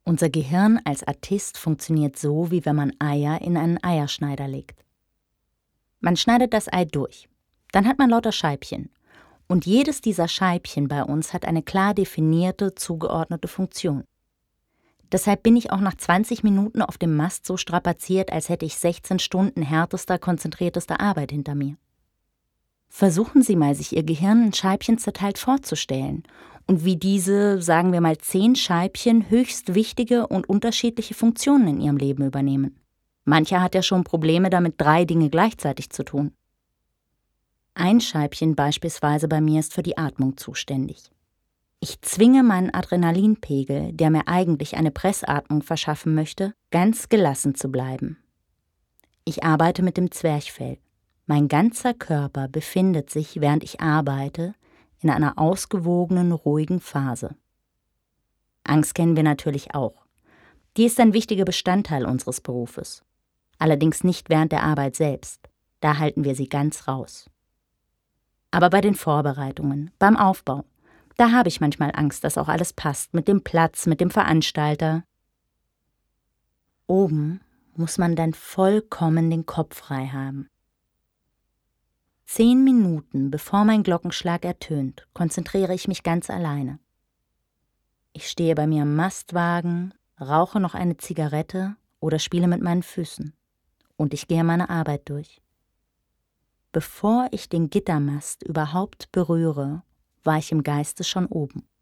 Unser Gehirn als Artist funktioniert so, wie wenn man Eier in einen Eierschneider legt. Man schneidet das Ei durch. Dann hat man lauter Scheibchen. Und jedes dieser Scheibchen bei uns hat eine klar definierte, zugeordnete Funktion. Deshalb bin ich auch nach 20 Minuten auf dem Mast so strapaziert, als hätte ich 16 Stunden härtester, konzentriertester Arbeit hinter mir. Versuchen Sie mal, sich Ihr Gehirn in Scheibchen zerteilt vorzustellen und wie diese, sagen wir mal 10 Scheibchen, höchst wichtige und unterschiedliche Funktionen in Ihrem Leben übernehmen. Mancher hat ja schon Probleme damit, 3 Dinge gleichzeitig zu tun. Ein Scheibchen beispielsweise bei mir ist für die Atmung zuständig. Ich zwinge meinen Adrenalinpegel, der mir eigentlich eine Pressatmung verschaffen möchte, ganz gelassen zu bleiben. Ich arbeite mit dem Zwerchfell. Mein ganzer Körper befindet sich, während ich arbeite, in einer ausgewogenen, ruhigen Phase. Angst kennen wir natürlich auch. Die ist ein wichtiger Bestandteil unseres Berufes. Allerdings nicht während der Arbeit selbst. Da halten wir sie ganz raus. Aber bei den Vorbereitungen, beim Aufbau, da habe ich manchmal Angst, dass auch alles passt, mit dem Platz, mit dem Veranstalter. Oben muss man dann vollkommen den Kopf frei haben. 10 Minuten bevor mein Glockenschlag ertönt, konzentriere ich mich ganz alleine. Ich stehe bei mir am Mastwagen, rauche noch eine Zigarette oder spiele mit meinen Füßen. Und ich gehe meine Arbeit durch. Bevor ich den Gittermast überhaupt berühre, war ich im Geiste schon oben.